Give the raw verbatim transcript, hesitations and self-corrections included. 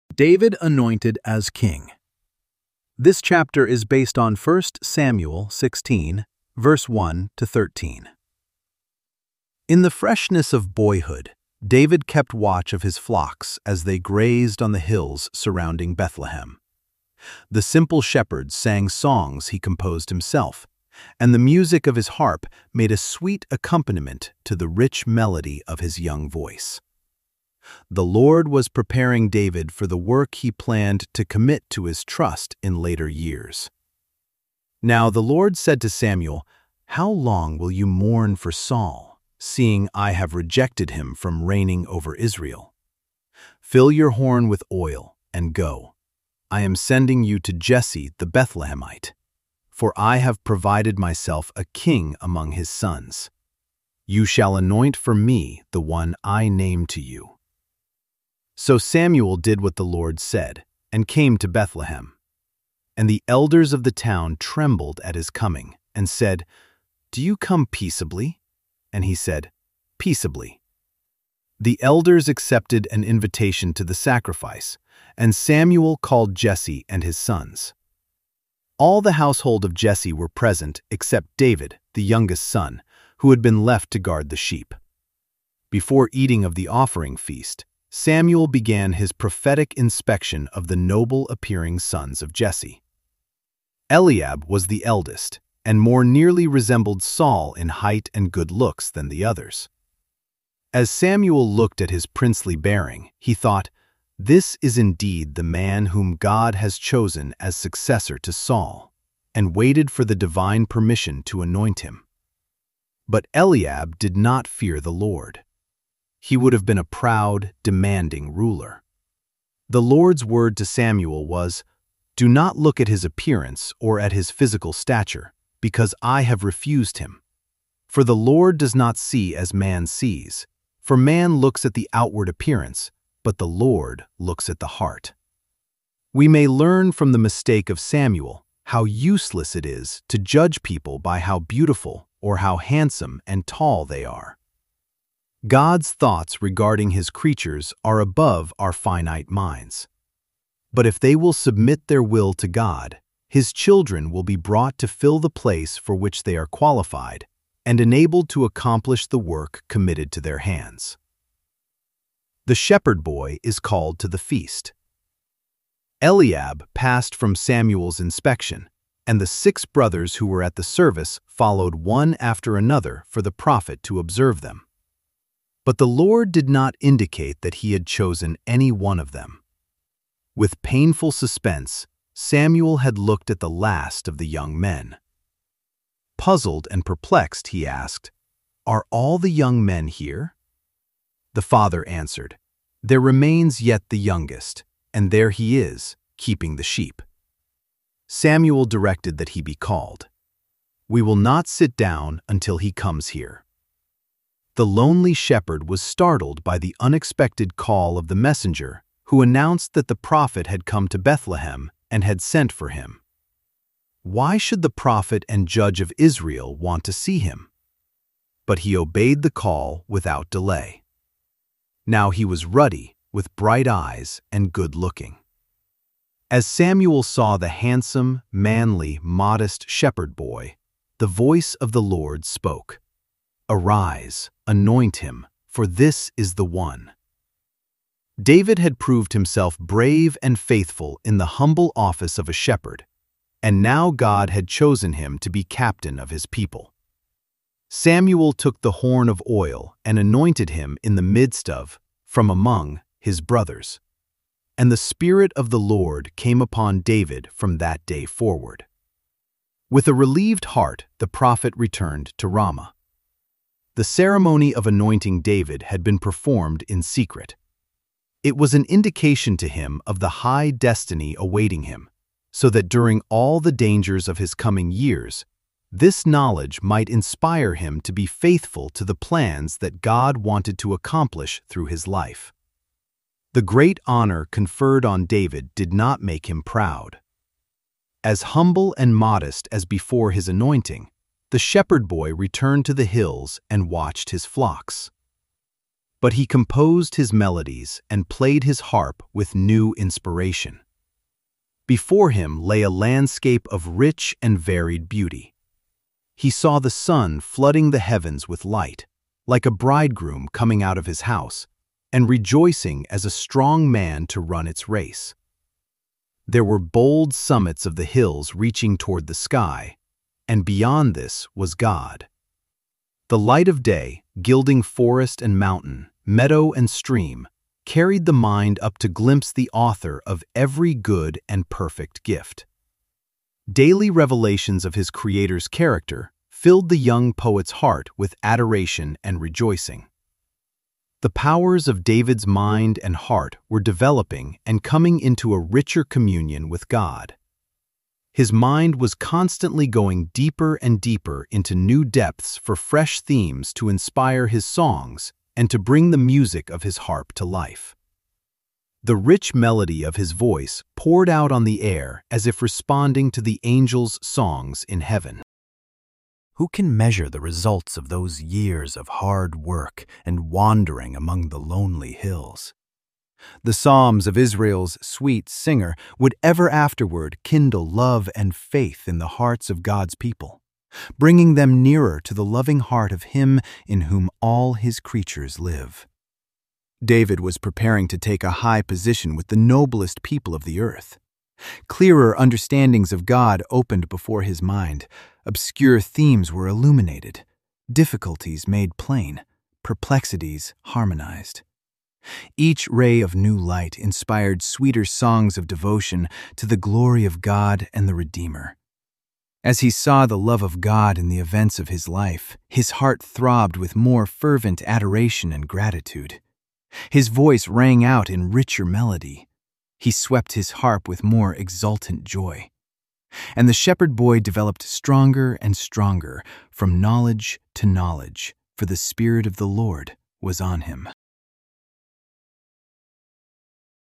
David anointed as king. This chapter is based on First Samuel sixteen, verse one to thirteen. In the freshness of boyhood, David kept watch of his flocks as they grazed on the hills surrounding Bethlehem. The simple shepherds sang songs he composed himself, and the music of his harp made a sweet accompaniment to the rich melody of his young voice. The Lord was preparing David for the work he planned to commit to his trust in later years. Now the Lord said to Samuel, "How long will you mourn for Saul, seeing I have rejected him from reigning over Israel? Fill your horn with oil and go. I am sending you to Jesse the Bethlehemite, for I have provided myself a king among his sons. You shall anoint for me the one I name to you." So Samuel did what the Lord said, and came to Bethlehem. And the elders of the town trembled at his coming, and said, "Do you come peaceably?" And he said, "Peaceably." The elders accepted an invitation to the sacrifice, and Samuel called Jesse and his sons. All the household of Jesse were present except David, the youngest son, who had been left to guard the sheep. Before eating of the offering feast, Samuel began his prophetic inspection of the noble-appearing sons of Jesse. Eliab was the eldest, and more nearly resembled Saul in height and good looks than the others. As Samuel looked at his princely bearing, he thought, "This is indeed the man whom God has chosen as successor to Saul," and waited for the divine permission to anoint him. But Eliab did not fear the Lord. He would have been a proud, demanding ruler. The Lord's word to Samuel was, "Do not look at his appearance or at his physical stature, because I have refused him. For the Lord does not see as man sees, for man looks at the outward appearance, but the Lord looks at the heart." We may learn from the mistake of Samuel how useless it is to judge people by how beautiful or how handsome and tall they are. God's thoughts regarding his creatures are above our finite minds. But if they will submit their will to God, his children will be brought to fill the place for which they are qualified and enabled to accomplish the work committed to their hands. The shepherd boy is called to the feast. Eliab passed from Samuel's inspection, and the six brothers who were at the service followed one after another for the prophet to observe them. But the Lord did not indicate that he had chosen any one of them. With painful suspense, Samuel had looked at the last of the young men. Puzzled and perplexed, he asked, "Are all the young men here?" The father answered, "There remains yet the youngest, and there he is, keeping the sheep." Samuel directed that he be called. "We will not sit down until he comes here." The lonely shepherd was startled by the unexpected call of the messenger, who announced that the prophet had come to Bethlehem and had sent for him. Why should the prophet and judge of Israel want to see him? But he obeyed the call without delay. Now he was ruddy, with bright eyes and good-looking. As Samuel saw the handsome, manly, modest shepherd boy, the voice of the Lord spoke, "Arise, anoint him, for this is the one." David had proved himself brave and faithful in the humble office of a shepherd, and now God had chosen him to be captain of his people. Samuel took the horn of oil and anointed him in the midst of, from among, his brothers. And the Spirit of the Lord came upon David from that day forward. With a relieved heart, the prophet returned to Ramah. The ceremony of anointing David had been performed in secret. It was an indication to him of the high destiny awaiting him, so that during all the dangers of his coming years, this knowledge might inspire him to be faithful to the plans that God wanted to accomplish through his life. The great honor conferred on David did not make him proud. As humble and modest as before his anointing, the shepherd boy returned to the hills and watched his flocks. But he composed his melodies and played his harp with new inspiration. Before him lay a landscape of rich and varied beauty. He saw the sun flooding the heavens with light, like a bridegroom coming out of his house, and rejoicing as a strong man to run its race. There were bold summits of the hills reaching toward the sky, and beyond this was God. The light of day, gilding forest and mountain, meadow and stream, carried the mind up to glimpse the author of every good and perfect gift. Daily revelations of his Creator's character filled the young poet's heart with adoration and rejoicing. The powers of David's mind and heart were developing and coming into a richer communion with God. His mind was constantly going deeper and deeper into new depths for fresh themes to inspire his songs and to bring the music of his harp to life. The rich melody of his voice poured out on the air as if responding to the angels' songs in heaven. Who can measure the results of those years of hard work and wandering among the lonely hills? The psalms of Israel's sweet singer would ever afterward kindle love and faith in the hearts of God's people, bringing them nearer to the loving heart of Him in whom all His creatures live. David was preparing to take a high position with the noblest people of the earth. Clearer understandings of God opened before his mind. Obscure themes were illuminated, difficulties made plain, perplexities harmonized. Each ray of new light inspired sweeter songs of devotion to the glory of God and the Redeemer. As he saw the love of God in the events of his life, his heart throbbed with more fervent adoration and gratitude. His voice rang out in richer melody. He swept his harp with more exultant joy. And the shepherd boy developed stronger and stronger from knowledge to knowledge, for the Spirit of the Lord was on him.